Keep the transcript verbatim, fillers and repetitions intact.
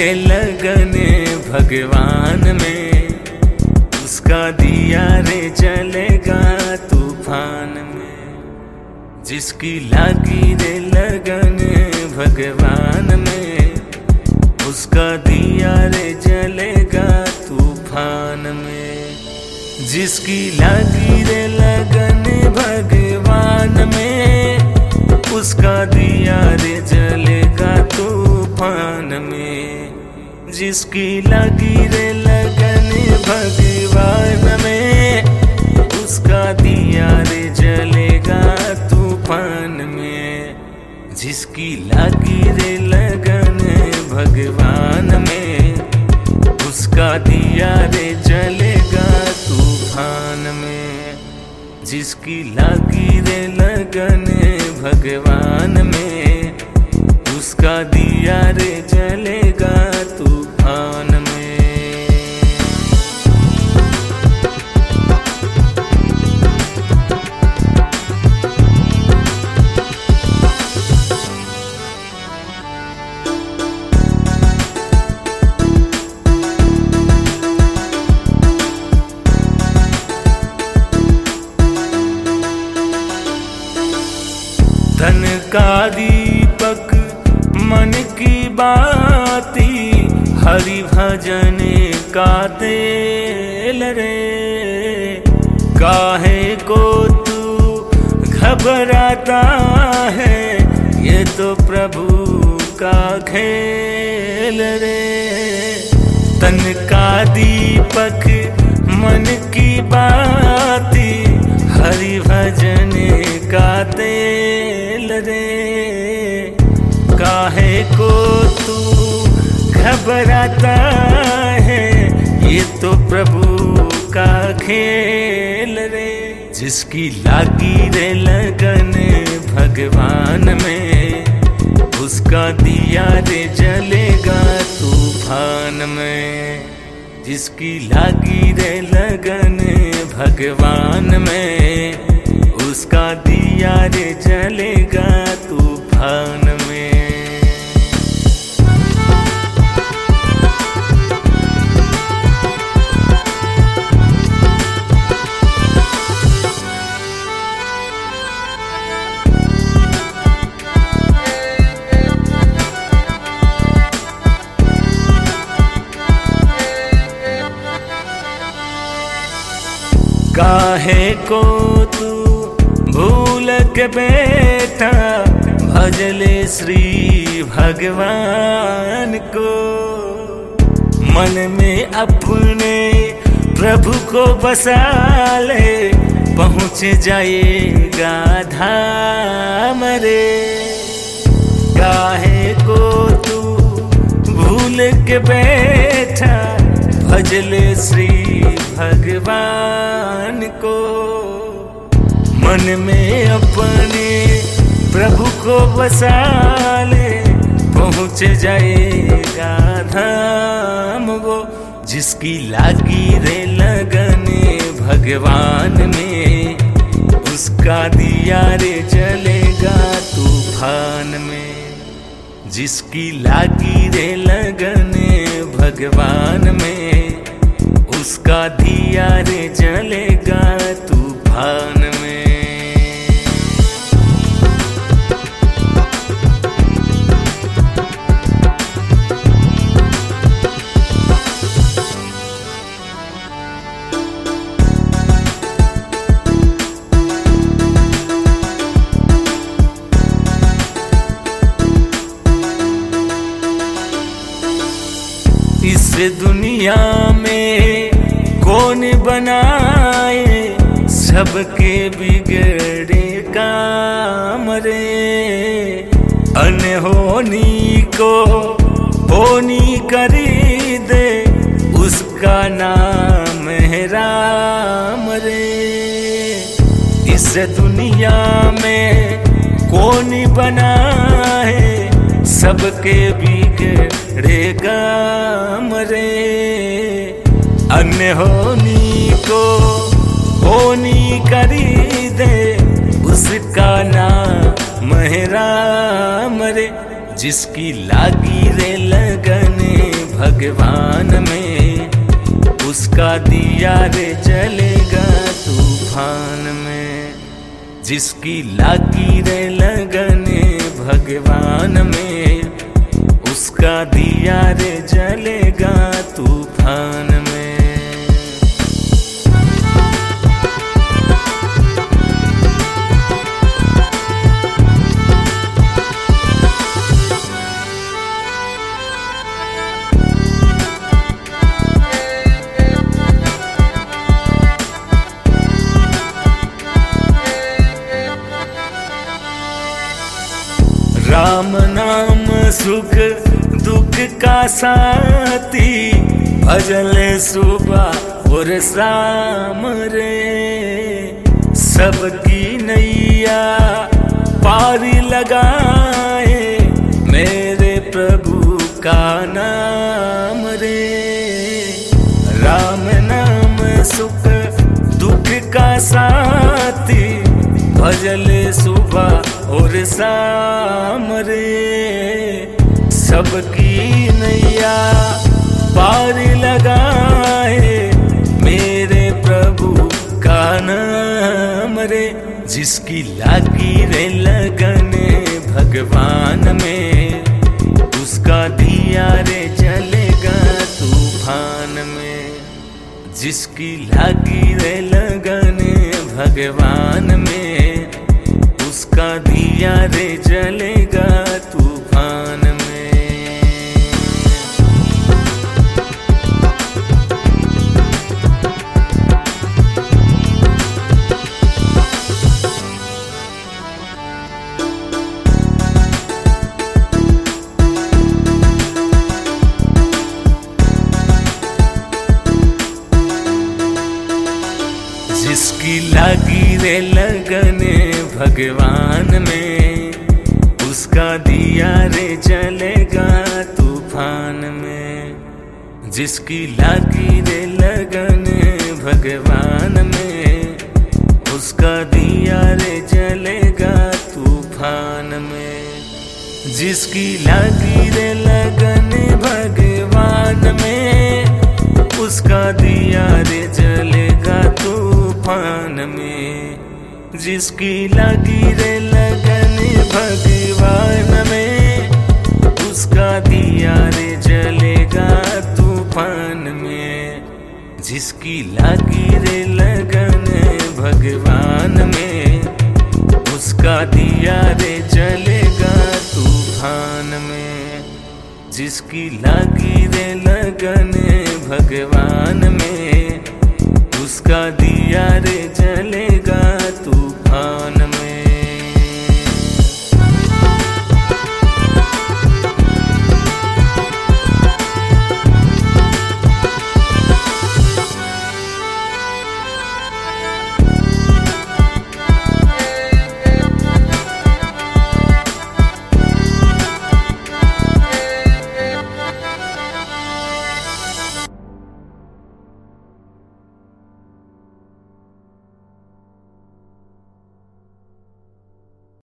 रे लगन भगवान में, उसका दिया रे जलेगा तूफान में। जिसकी लागी रे लगन भगवान में, उसका दिया रे जलेगा तूफान में। जिसकी लागी रे लगन भगवान में, उसका दिया रे जलेगा तूफान में। जिसकी लगी रे लगन भगवान में, उसका दिया रे जलेगा तूफान में। जिसकी लगी रे लगन भगवान में, उसका दिया रे जलेगा तूफान में। जिसकी लगी रे लगन भगवान में, उसका दिया रे जलेगा तूफान में। धन का दीपक मन की बाती, हरि भजन का तेल रे। काहे को तू घबराता है, ये तो प्रभु का खेल रे। तन का दीपक मन की बाती, हरि भजन का तेल रे। काहे को तू घबराता है, ये तो प्रभु का खेल रे। जिसकी लागी रे लगन भगवान में, उसका दिया रे जलेगा तूफान में। जिसकी लागी रे लगन भगवान में, उसका दिया रे जलेगा तूफान में। काहे को तू भूल के बैठा, भजले श्री भगवान को। मन में अपने प्रभु को बसा ले, पहुँच जाएगा धाम रे। काहे को तू भूल के बैठा, भजले श्री भगवान को। मन में अपने प्रभु को बसा ले, पहुँच जाएगा धाम वो। जिसकी लागी रे लगन भगवान में, उसका दिया रे जलेगा तूफान में। जिसकी लागी रे लगन भगवान में, उसका दिया रे जलेगा तूफान में। इस दुनिया में कौन बनाए, सबके बिगड़े काम रे। अनहोनी को होनी करी दे, उसका नाम है राम रे। इस दुनिया में कौन बनाए, सबके बिगड़े काम रे। अनहोनी को होनी करी दे, उसका नाम है राम रे। जिसकी लागी रे लगन भगवान में, उसका दिया रे जलेगा तूफान में। जिसकी लागी रे लगने भगवान में, उसका दिया रे जलेगा तूफान में। राम नाम सुख दुख का साथी, भजल सुबह और शाम रे। सबकी नैया पारी लगाए मेरे प्रभु का नाम रे। राम नाम सुख दुख का साथी, भजल सुबह और शाम रे। सबकी नैया पार लगाए मेरे प्रभु का नाम रे। जिसकी लागी रे लगने भगवान में, उसका दिया रे जलेगा तूफान में। जिसकी लागी रे लगने भगवान में, उसका दिया रे जलेगा तूफान में। जिसकी लागी रे लगने भगवान में, उसका दिया रे जलेगा तूफान में। जिसकी लागी रे लगने भगवान में, उसका दिया रे जलेगा तूफान में। जिसकी लागी रे लगने भगवान में, उसका दिया रे जलेगा तूफान में। जिसकी लगी रे लगने भगवान में, उसका दिया रे जलेगा तूफान में। जिसकी लगी रे लगने भगवान में, उसका दिया रे जलेगा तूफान में। जिसकी लगी रे लगने भगवान में, उसका दिया रे जले